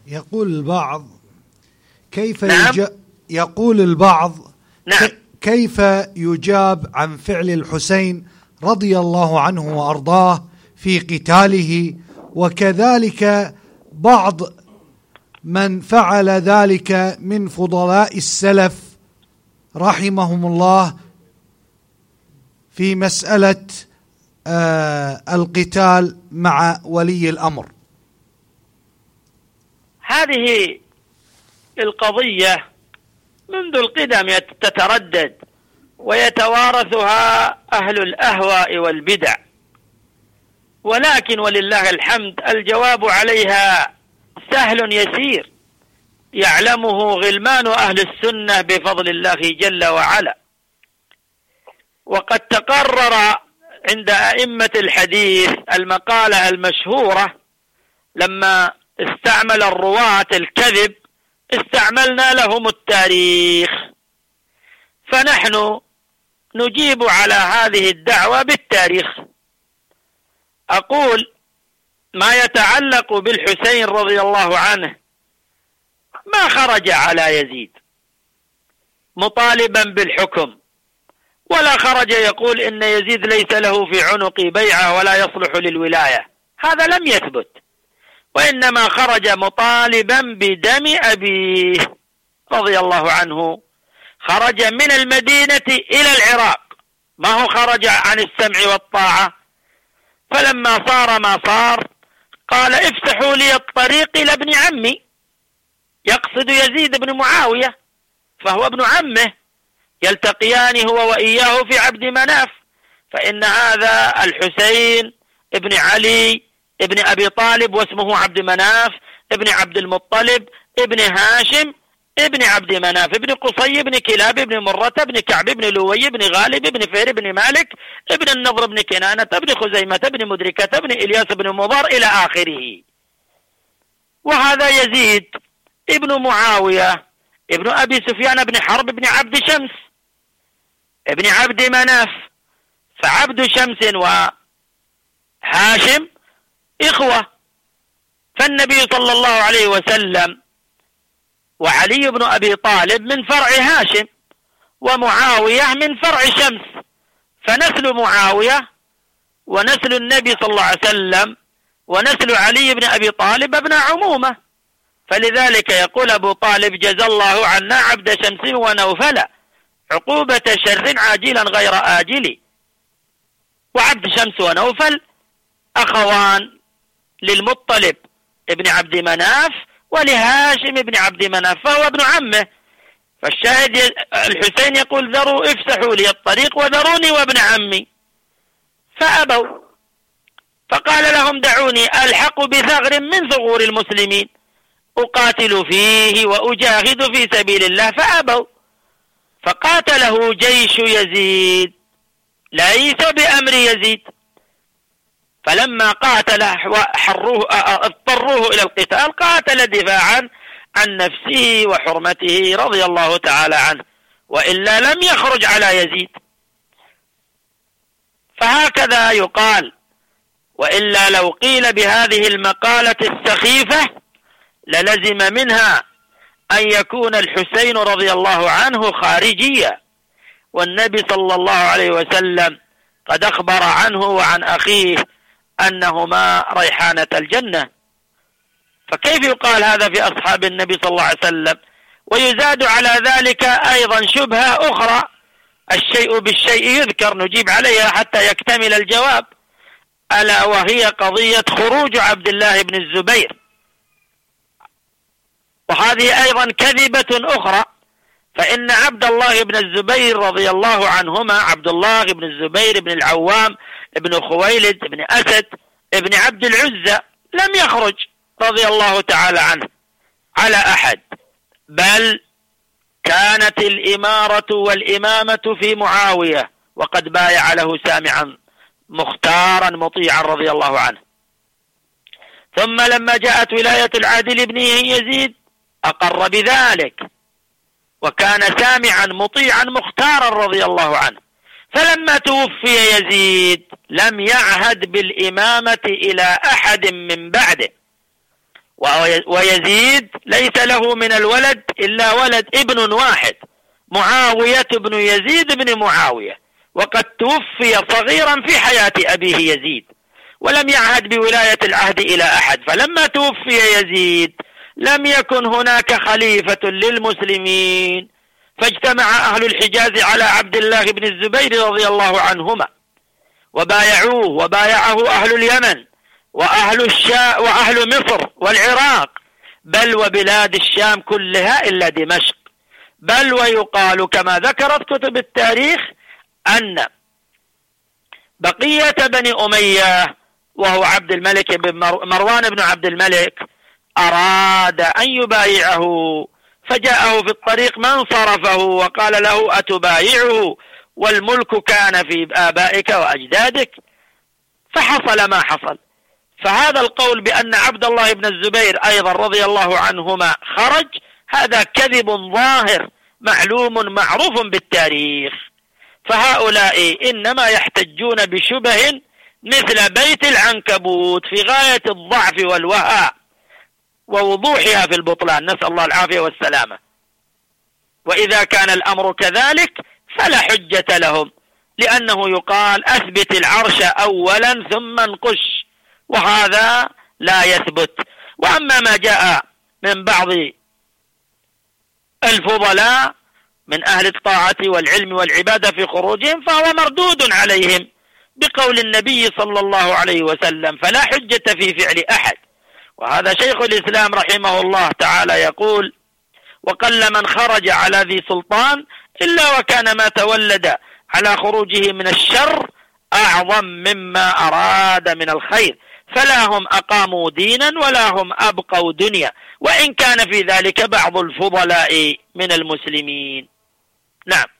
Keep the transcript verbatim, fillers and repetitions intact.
يقول البعض كيف نعم. يج... يقول البعض نعم. ك... كيف يجاب عن فعل الحسين رضي الله عنه وأرضاه في قتاله، وكذلك بعض من فعل ذلك من فضلاء السلف رحمهم الله في مسألة آه القتال مع ولي الأمر؟ هذه القضية منذ القدم تتردد ويتوارثها أهل الأهواء والبدع، ولكن ولله الحمد الجواب عليها سهل يسير يعلمه غلمان أهل السنة بفضل الله جل وعلا. وقد تقرر عند أئمة الحديث المقالة المشهورة لما استعمل الرواة الكذب استعملنا لهم التاريخ، فنحن نجيب على هذه الدعوة بالتاريخ. أقول ما يتعلق بالحسين رضي الله عنه ما خرج على يزيد مطالبا بالحكم، ولا خرج يقول إن يزيد ليس له في عنقي بيعة ولا يصلح للولاية، هذا لم يثبت، وإنما خرج مطالبا بدم أبيه رضي الله عنه. خرج من المدينة إلى العراق، ما هو خرج عن السمع والطاعة. فلما صار ما صار قال افسحوا لي الطريق إلى ابن عمي، يقصد يزيد بن معاوية فهو ابن عمه، يلتقيان هو وإياه في عبد مناف، فإن هذا الحسين ابن علي ابن أبي طالب واسمه عبد مناف ابن عبد المطلب ابن هاشم ابن عبد مناف ابن قصي ابن كلاب ابن مرة ابن كعب ابن لوي ابن غالب ابن فير ابن مالك ابن النضر ابن كنانة ابن خزيمة ابن مدركة ابن إلياس ابن مضر إلى آخره. وهذا يزيد ابن معاوية ابن أبي سفيان ابن حرب ابن عبد شمس ابن عبد مناف، فعبد شمس وهاشم إخوة، فالنبي صلى الله عليه وسلم وعلي بن أبي طالب من فرع هاشم ومعاوية من فرع شمس، فنسل معاوية ونسل النبي صلى الله عليه وسلم ونسل علي بن أبي طالب ابن عمومة. فلذلك يقول أبو طالب جزى الله عنا عبد شمس ونوفل عقوبة شر عاجلا غير آجل. وعبد شمس ونوفل أخوان للمطلب ابن عبد مناف ولهاشم ابن عبد مناف، فهو ابن عمه. فالشاهد الحسين يقول ذروا افسحوا لي الطريق وذروني وابن عمي، فأبوا. فقال لهم دعوني ألحق بثغر من ثغور المسلمين أقاتل فيه وأجاهد في سبيل الله، فأبوا. فقاتله جيش يزيد ليس بأمر يزيد، فلما قاتل وحروه اضطروه إلى القتال قاتل دفاعا عن نفسه وحرمته رضي الله تعالى عنه، وإلا لم يخرج على يزيد. فهكذا يقال، وإلا لو قيل بهذه المقالة السخيفة للزم منها أن يكون الحسين رضي الله عنه خارجيا، والنبي صلى الله عليه وسلم قد أخبر عنه وعن أخيه أنهما ريحانة الجنة. فكيف يقال هذا في أصحاب النبي صلى الله عليه وسلم؟ ويزاد على ذلك أيضا شبهة أخرى، الشيء بالشيء يذكر، نجيب عليها حتى يكتمل الجواب، ألا وهي قضية خروج عبد الله بن الزبير. وهذه أيضا كذبة أخرى، فإن عبد الله بن الزبير رضي الله عنهما عبد الله بن الزبير بن العوام ابن خويلد ابن أسد ابن عبد العزة لم يخرج رضي الله تعالى عنه على أحد، بل كانت الإمارة والإمامة في معاوية، وقد بايع له سامعا مختارا مطيعا رضي الله عنه. ثم لما جاءت ولاية العادل بن يزيد أقر بذلك، وكان سامعا مطيعا مختارا رضي الله عنه. فلما توفي يزيد لم يعهد بالإمامة إلى أحد من بعده، ويزيد ليس له من الولد إلا ولد ابن واحد، معاوية بن يزيد بن معاوية، وقد توفي صغيرا في حياة أبيه يزيد ولم يعهد بولاية العهد إلى أحد. فلما توفي يزيد لم يكن هناك خليفة للمسلمين، فاجتمع أهل الحجاز على عبد الله بن الزبير رضي الله عنهما وبايعوه، وبايعه أهل اليمن وأهل الشام وأهل مصر والعراق، بل وبلاد الشام كلها إلا دمشق. بل ويقال كما ذكرت كتب التاريخ أن بقية بني أمية وهو عبد الملك بن مروان بن عبد الملك أراد أن يبايعه، فجاءه في الطريق من صرفه وقال له أتبايعه والملك كان في آبائك وأجدادك، فحصل ما حصل. فهذا القول بأن عبد الله بن الزبير أيضا رضي الله عنهما خرج، هذا كذب ظاهر معلوم معروف بالتاريخ. فهؤلاء إنما يحتجون بشبه مثل بيت العنكبوت في غاية الضعف والوهاء ووضوحها في البطلان، نسأل الله العافية والسلامة. وإذا كان الأمر كذلك فلا حجة لهم، لأنه يقال أثبت العرش أولا ثم انقش، وهذا لا يثبت. وأما ما جاء من بعض الفضلاء من أهل الطاعة والعلم والعبادة في خروجهم فهو مردود عليهم بقول النبي صلى الله عليه وسلم، فلا حجة في فعل أحد. وهذا شيخ الإسلام رحمه الله تعالى يقول: وقل من خرج على ذي سلطان إلا وكان ما تولد على خروجه من الشر أعظم مما أراد من الخير، فلا هم أقاموا دينا ولا هم أبقوا دنيا، وإن كان في ذلك بعض الفضلاء من المسلمين. نعم.